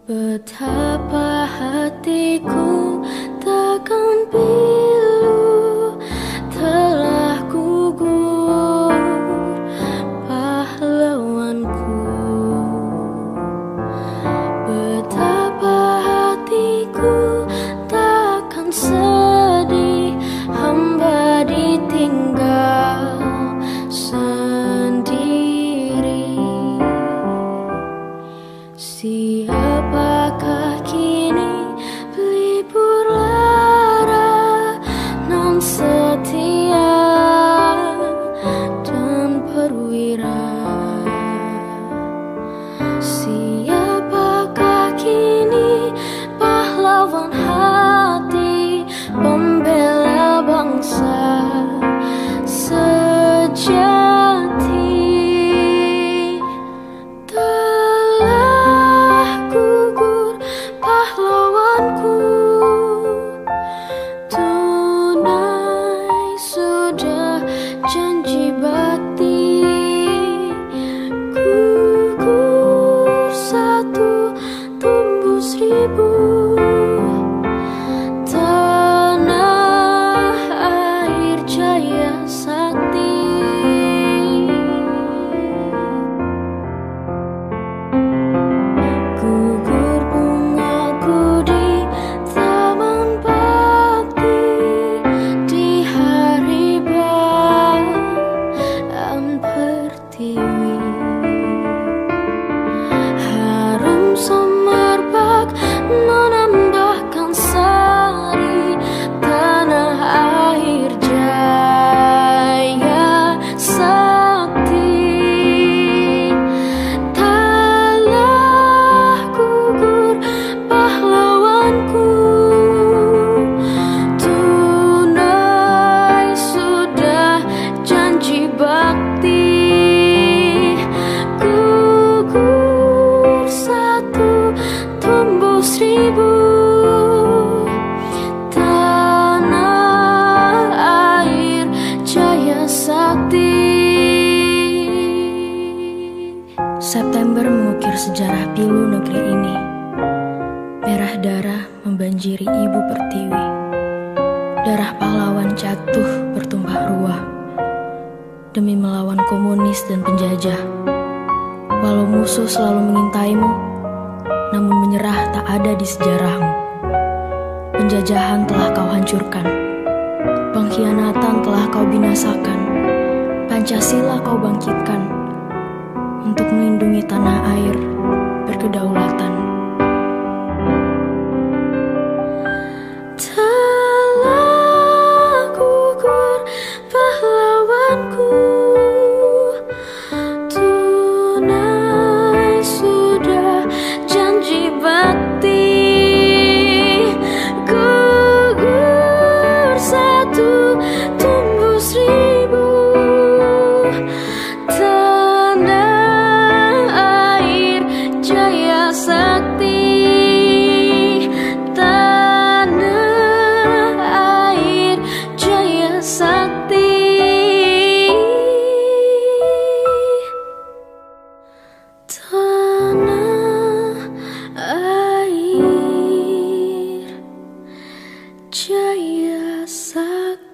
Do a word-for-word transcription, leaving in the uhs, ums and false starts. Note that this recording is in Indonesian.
Betapa hatiku takkan pilu telah gugur pahlawanku. Betapa hatiku takkan sedih hamba ditinggal sendiri. Siapakah kini pelipur lara nan setia dan perwira? Siapakah kini pahlawan hati pembela bangsa sejati? Janji bakti gugur satu, tumbuh seribu. Tanah air jaya sakti. Gugur bungaku di taman bakti di hari pertiwi. Harum semerbak menambahkan sari tanah air jaya sakti. Telah gugur pahlawanku, tunai sudah janji bakti. Seribu tanah air jaya sakti. September mengukir sejarah pilu negeri ini. Merah darah membanjiri ibu pertiwi. Darah pahlawan jatuh bertumpah ruah demi melawan komunis dan penjajah. Walau musuh selalu mengintaimu, namun menyerah tak ada di sejarahmu. Penjajahan telah kau hancurkan, pengkhianatan telah kau binasakan. Pancasila kau bangkitkan untuk melindungi tanah air berkedaulatan. Telah gugur pahlawanku, tunai sudah janji bakti. Gugur satu, tumbuh seribu. Tanah air jaya sakti. Tanah air jaya sakti. Tanah air jaya sakti.